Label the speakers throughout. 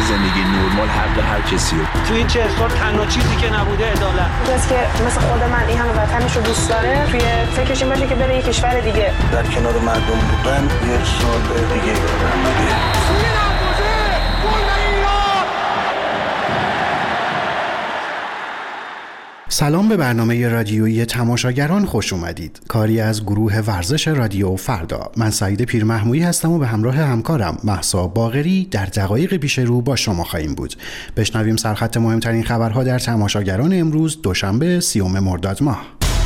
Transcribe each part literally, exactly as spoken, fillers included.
Speaker 1: زندگی نرمال حق هر کسیه.
Speaker 2: تو این چهل سال تنها چیزی که نبوده عدالت.
Speaker 3: کسی که مثل خود من این همه وطنش رو دوست داره توی فکرش این باشه که بره یه کشور دیگه
Speaker 4: در کنار مردم بودن یک سال دیگه بودن.
Speaker 5: سلام به برنامه رادیویی تماشاگران خوش اومدید. کاری از گروه ورزش رادیو فردا. من سعید پیرمحمودی هستم و به همراه همکارم مهسا باقری در دقایق پیش رو با شما خواهیم بود. بشنویم سرخط مهمترین خبرها در تماشاگران امروز دوشنبه سیوم مرداد ماه.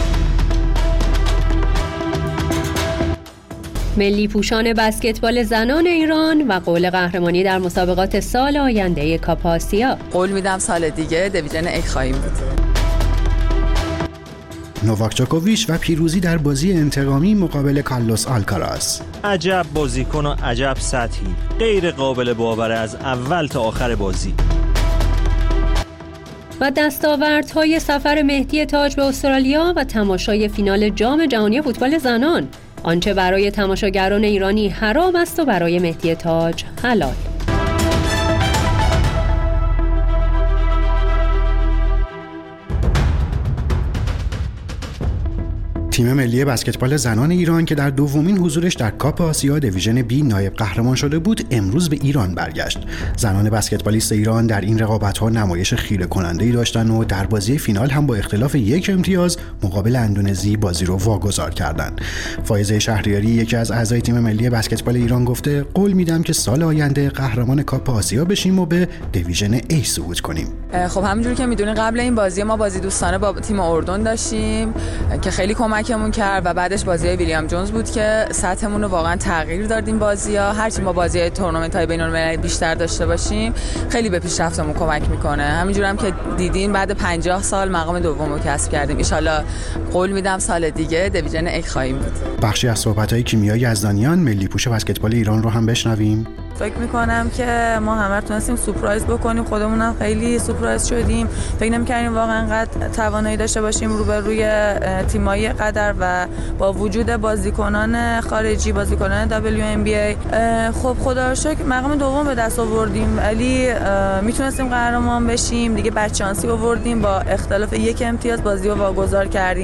Speaker 6: ملی پوشان بسکتبال زنان ایران و قول قهرمانی در مسابقات سال آینده کاپ آسیا.
Speaker 7: قول میدم سال دیگه دیویژن یک خواهیم بود.
Speaker 5: نوواک جوکوویچ و پیروزی در بازی انتقامی مقابل کارلوس آلکاراز.
Speaker 8: عجب بازیکن و عجب سطحی، غیر قابل باوره از اول تا آخر بازی.
Speaker 6: و دستاوردهای سفر مهدی تاج به استرالیا و تماشای فینال جام جهانی فوتبال زنان. آنچه برای تماشاگران ایرانی حرام است و برای مهدی تاج حلال.
Speaker 5: تیم ملی بسکتبال زنان ایران که در دومین حضورش در کاپ آسیا دیویژن بی نایب قهرمان شده بود، امروز به ایران برگشت. زنان بسکتبالیست ایران در این رقابت‌ها نمایش خیره کننده‌ای داشتن و در بازی فینال هم با اختلاف یک امتیاز مقابل اندونزی بازی رو واگذار کردند. فایزه شهریاری یکی از اعضای تیم ملی بسکتبال ایران گفته: قول میدم که سال آینده قهرمان کاپ آسیا بشیم و به دیویژن A صعود کنیم.
Speaker 7: خب همونجوری که میدونین قبل این بازی ما بازی دوستانه با تیم اردن داشتیم که خیلی کمکمون کرد و بعدش بازی ویلیام جونز بود که سطحمون رو واقعا تغییر دادیم. بازی‌ها هرچی ما بازی تورنمنت‌های بین‌المللی بیشتر داشته باشیم خیلی به پیشرفتمون کمک میکنه. همینجوری هم که دیدین بعد پنجاه سال مقام دوم رو کسب کردیم. ان شاءالله قول میدم سال دیگه دیویژن یک خواهیم بود.
Speaker 5: بخشی از صحبت‌های کیمیا یزدانیان ملی پوش بسکتبال ایران رو هم بشنویم.
Speaker 9: فکر میکنم که ما همه تونستیم سورپرایز بکنیم، خودمونم خیلی سورپرایز شدیم. فکر نمی‌کردیم واقعا انقدر توانایی داشته باشیم روبروی تیم‌های قدر و با وجود بازیکنان خارجی، بازیکنان دبلیو ام بی ای. خب خدا رو شکر مقام دوم به دست آوردیم، ولی میتونستیم قهرمان بشیم دیگه. بدشانسی آوردیم، با اختلاف یک امتیاز بازی رو واگذار کردیم.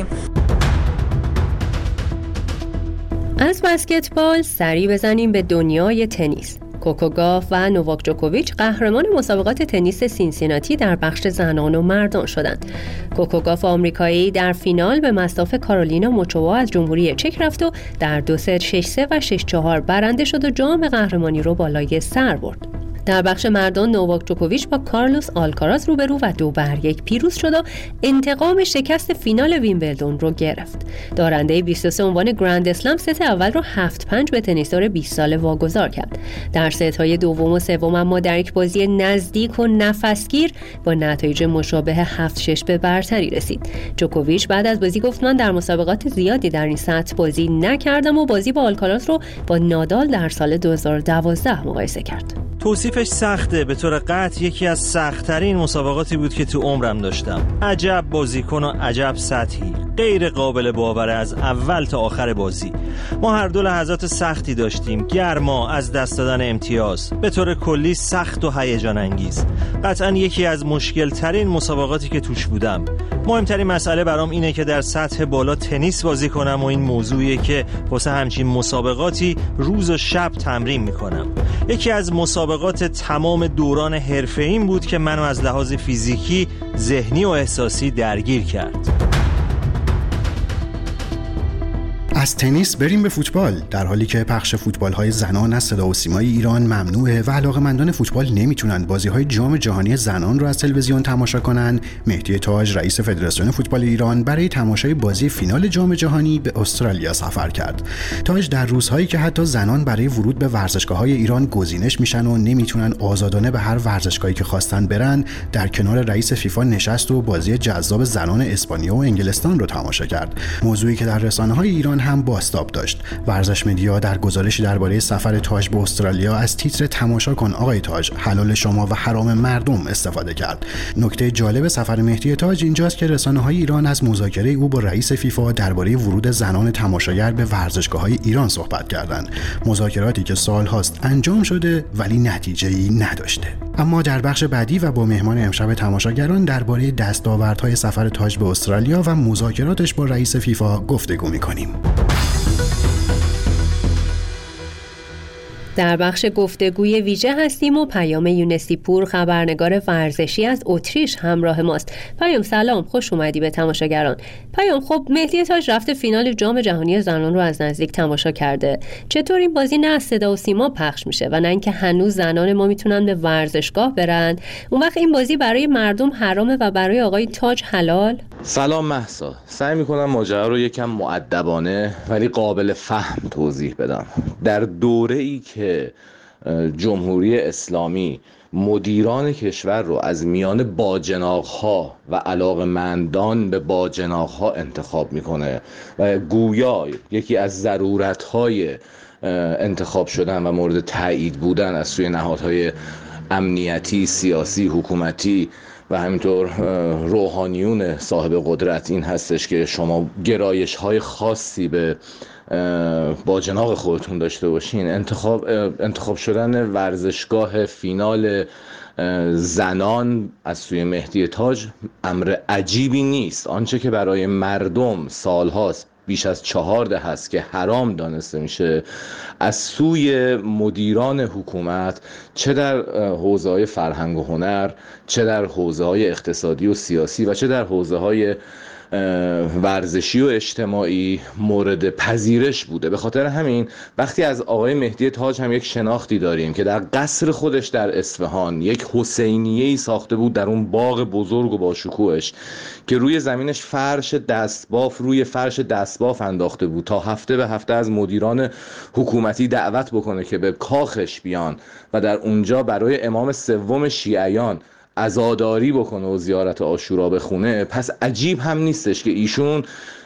Speaker 6: از بسکتبال سری بزنیم به دنیای تنیس. کوکو گاف و نوواک جوکوویچ قهرمان مسابقات تنیس سینسیناتی در بخش زنان و مردان شدند. کوکو گاف آمریکایی در فینال به مصاف کارولینا موچووا از جمهوری چک رفت و در دو ست شش سه و شش چهار برنده شد و جام قهرمانی رو بالای سر برد. در بخش مردان نوواک جوکوویچ با کارلوس آلکاراز روبرو و دو بر یک پیروز شد و انتقام شکست فینال ویمبلدون رو گرفت. دارنده بیست و سه عنوان گرند اسلم ست اول رو هفت پنج به تنیسدار بیست ساله واگذار کرد. در ست‌های دوم و سوم اما در یک بازی نزدیک و نفسگیر با نتایج مشابه هفت شش به برتری رسید. جوکوویچ بعد از بازی گفت: من در مسابقات زیادی در این سطح بازی نکردم و بازی با آلکاراز رو با نادال در سال دو هزار و دوازده مقایسه کرد.
Speaker 8: توصیفش سخته، به طور قطع یکی از سخت‌ترین مسابقاتی بود که تو عمرم داشتم. عجب بازیکن و عجب سطحی، غیر قابل باوره از اول تا آخر بازی. ما هر دو لحظات سختی داشتیم، گرما از دست دادن امتیاز، به طور کلی سخت و هیجان انگیز. قطعاً یکی از مشکل ترین مسابقاتی که توش بودم. مهمترین مسئله برام اینه که در سطح بالا تنیس بازی کنم و این موضوعیه که واسه همچین مسابقاتی روز و شب تمرین میکنم. یکی از مسابقات تمام دوران حرفه‌ایم بود که منو از لحاظ فیزیکی، ذهنی و احساسی درگیر کرد.
Speaker 5: از تنیس بریم به فوتبال. در حالی که پخش فوتبال‌های زنان از صدا و سیمای ایران ممنوعه و علاقه‌مندان فوتبال نمیتونن بازی‌های جام جهانی زنان رو از تلویزیون تماشا کنن، مهدی تاج رئیس فدراسیون فوتبال ایران برای تماشای بازی فینال جام جهانی به استرالیا سفر کرد. تاج در روزهایی که حتی زنان برای ورود به ورزشگاه‌های ایران گزینش میشن و نمیتونن آزادانه به هر ورزشگاهی که خواستن برن، در کنار رئیس فیفا نشست و بازی جذاب زنان اسپانیا و انگلستان رو تماشا کرد. موضوعی که در رسانه‌های ایران هم هم بازتاب داشت. ورزش مدیا در گزارشی درباره سفر تاج به استرالیا از تیتر تماشا کن آقای تاج حلال شما و حرام مردم استفاده کرد. نکته جالب سفر مهدی تاج اینجاست که رسانه‌های ایران از مذاکره او با رئیس فیفا درباره ورود زنان تماشاگر به ورزشگاه‌های ایران صحبت کردند. مذاکراتی که سال‌هاست انجام شده ولی نتیجه‌ای نداشته. اما در بخش بعدی و با مهمان امشب تماشاگران درباره دستاوردهای سفر تاج به استرالیا و مذاکراتش با رئیس فیفا گفتگو می‌کنیم.
Speaker 6: در بخش گفتگوی ویژه هستیم و پیام یونسی پور خبرنگار ورزشی از اتریش همراه ماست. پیام سلام، خوش اومدی به تماشاگران. پیام خب مهدی تاج رفته فینال جام جهانی زنان رو از نزدیک تماشا کرده. چطور این بازی نه از صدا و سیما پخش میشه و نه اینکه هنوز زنان ما میتونن به ورزشگاه برن؟ اون وقت این بازی برای مردم حرامه و برای آقای تاج حلال؟
Speaker 10: سلام مهسا، سعی میکنم ماجرا رو یکم مؤدبانه ولی قابل فهم توضیح بدم. در دوره‌ای که جمهوری اسلامی مدیران کشور رو از میان باجناق‌ها و علاقه‌مندان به باجناق‌ها انتخاب میکنه و گویا یکی از ضرورت‌های انتخاب شدن و مورد تایید بودن از سوی نهادهای امنیتی، سیاسی، حکومتی و همینطور روحانیون صاحب قدرت این هستش که شما گرایش های خاصی به باجناق خودتون داشته باشین. انتخاب انتخاب شدن ورزشگاه فینال زنان از سوی مهدی تاج امر عجیبی نیست. آنچه که برای مردم سالهاست، بیش از چهار دهه هست که حرام دانسته میشه، از سوی مدیران حکومت، چه در حوزه‌های فرهنگ و هنر، چه در حوزه‌های اقتصادی و سیاسی و چه در حوزه‌های ورزشی و اجتماعی مورد پذیرش بوده. به خاطر همین وقتی از آقای مهدی تاج هم یک شناختی داریم که در قصر خودش در اصفهان یک حسینیه‌ای ساخته بود، در اون باغ بزرگ و با شکوهش که روی زمینش فرش دستباف روی فرش دستباف انداخته بود تا هفته به هفته از مدیران حکومتی دعوت بکنه که به کاخش بیان و در اونجا برای امام سوم شیعیان عزاداری بکنه و زیارت عاشورا بخونه، پس عجیب هم نیستش که ایشون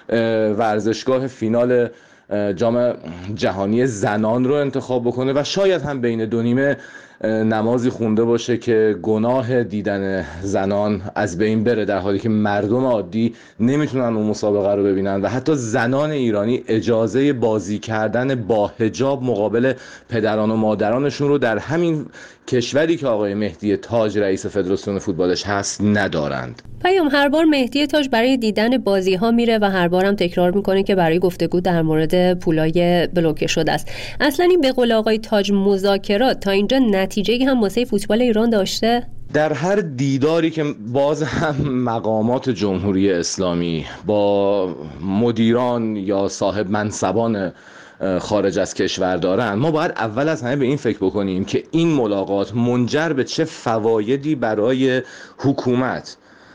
Speaker 10: ورزشگاه فینال جام جهانی زنان رو انتخاب بکنه و شاید هم بین دو نیمه نمازی خونده باشه که گناه دیدن زنان از بین بره، در حالی که مردم عادی نمیتونن اون مسابقه رو ببینن و حتی زنان ایرانی اجازه بازی کردن با حجاب مقابل پدران و مادرانشون رو در همین کشوری که آقای مهدی تاج رئیس فدراسیون فوتبالش هست ندارند.
Speaker 6: پیام هر بار مهدی تاج برای دیدن بازی ها میره و هر بارم تکرار میکنه که برای گفتگو در مورد پولای بلوکه شده است. اصلا این به قول آقای تاج مذاکرات تا اینجا نتیجه‌ای هم واسه فوتبال ایران داشته؟
Speaker 10: در هر دیداری که باز هم مقامات جمهوری اسلامی با مدیران یا صاحب منصبان خارج از کشور دارن، ما باید اول از همه به این فکر بکنیم که این ملاقات منجر به چه فوایدی برای حکومت،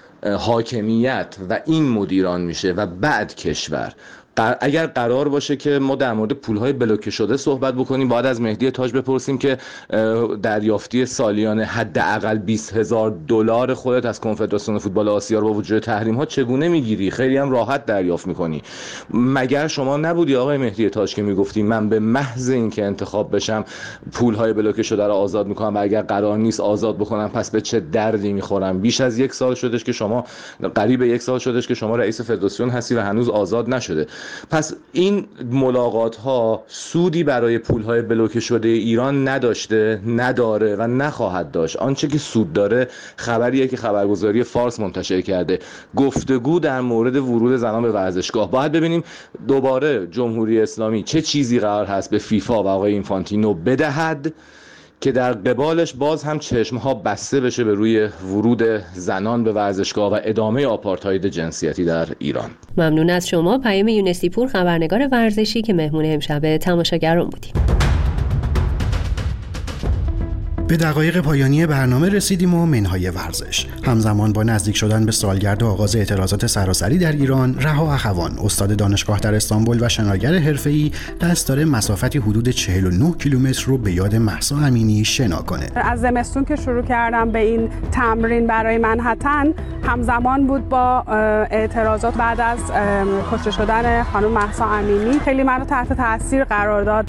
Speaker 10: حاکمیت و این مدیران میشه و بعد کشور. اگر قرار باشه که ما در مورد پولهای بلوکه شده صحبت بکنیم، باید از مهدی تاج بپرسیم که دریافتی سالیانه حداقل بیست هزار دلار خودت از کنفدراسیون فوتبال آسیا رو با وجود تحریم ها چگونه میگیری؟ خیلی هم راحت دریافت میکنی. مگر شما نبودی آقای مهدی تاج که میگفتی من به محض اینکه انتخاب بشم پولهای بلوکه شده رو آزاد میکنم و اگر قرار نیست آزاد بکنم پس به چه دردی میخورم؟ بیش از یک سال شدش که شما قریب یک سال شدش که شما رئیس فدراسیون هستی و هنوز آزاد نشده. پس این ملاقات ها سودی برای پولهای بلوکه شده ایران نداشته، نداره و نخواهد داشت. آنچه که سود داره خبریه که خبرگزاری فارس منتشر کرده، گفتگو در مورد ورود زنان به ورزشگاه. باید ببینیم دوباره جمهوری اسلامی چه چیزی قرار هست به فیفا و آقای اینفانتینو بدهد که در قبالش باز هم چشمها بسته بشه به روی ورود زنان به ورزشگاه و ادامه آپارتاید جنسیتی در ایران.
Speaker 6: ممنون از شما پیام یونسی پور خبرنگار ورزشی که مهمون امشب تماشاگران بودیم.
Speaker 5: به دقایق پایانی برنامه رسیدیم و منهای ورزش. همزمان با نزدیک شدن به سالگرد آغاز اعتراضات سراسری در ایران، رها اخوان، استاد دانشگاه در استانبول و شناگر حرفه‌ای، قصد داره مسافتی حدود چهل و نه کیلومتر رو به یاد مهسا امینی شنا کنه.
Speaker 3: از زمستون که شروع کردم به این تمرین برای منحتن، همزمان بود با اعتراضات بعد از کشته شدن خانم مهسا امینی. خیلی منو تحت تاثیر قرار داد.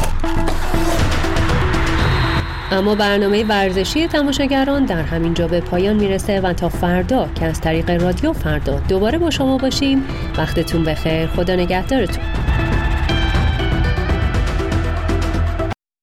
Speaker 6: اما برنامه ورزشی تماشاگران در همین جا به پایان میرسه و تا فردا که از طریق رادیو فردا دوباره با شما باشیم. وقتتون بخیر. خدا نگهدارتون.